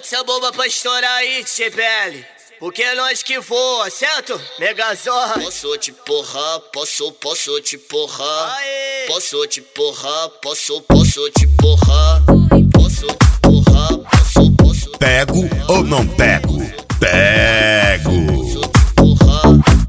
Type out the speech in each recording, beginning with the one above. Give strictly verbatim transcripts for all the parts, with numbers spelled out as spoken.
Bota essa bomba pra estourar aí, T P L. Porque é nós que voa, certo? Megazord. Posso te porrar, posso, posso te porrar. Aê. Posso te porrar, posso, posso te porrar. Posso te porrar, posso, posso. Pego ou não pego? Pego. Posso te porrar.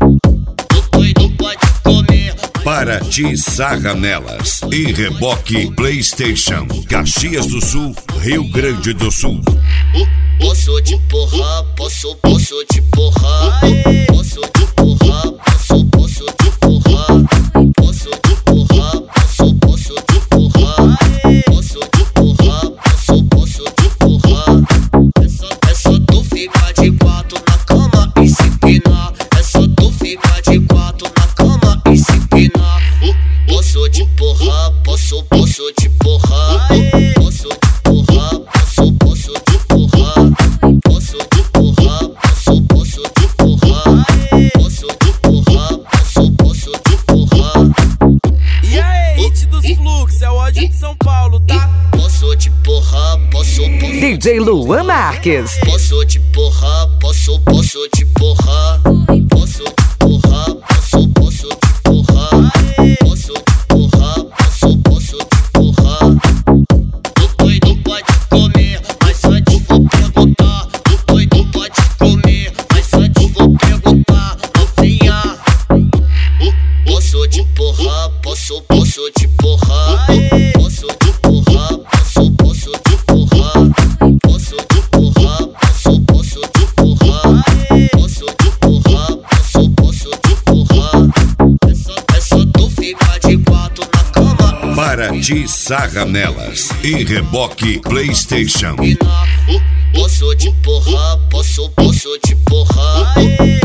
O doido pode comer. Paraty Sarra Nelas e Reboque PlayStation, Caxias do Sul, Rio Grande do Sul. Posso te porrar, posso, posso te porrar. Posso te porrar, posso, posso te porrar. Posso te porrar, posso, posso te porrar. Posso te porrar, posso, posso te porrar. É só, é só tu ficar de quatro na cama e se empinar. É só tu ficar de quatro na cama e se empinar. Posso te porrar, posso, posso te porrar. Posso te porrar, posso, posso te porrar. Posso te porrar, posso, posso te porrar. Posso te porrar, posso, posso te porrar. E aí, hit dos fluxos, é o ódio de São Paulo, tá? Posso te porrar, posso, posso. D J Luan Marques. Posso te porrar, posso, posso te porrar. Posso te porrar, posso, posso te porrar. Posso te porrar, posso, posso te porrar. O doido pode comer, mas antes vou perguntar. O doido pode comer, mas antes vou perguntar. Novinha, posso te porrar, posso, posso te porrar. Posso te porrar, posso, posso te porrar. Posso te porrar, posso, posso te porrar. Posso te porrar, posso, posso te porrar. É só, é só tu ficar de quatro na cama. Paraty Sarra Nelas e Reboque PlayStation. Posso te porrar, posso, posso te porrar.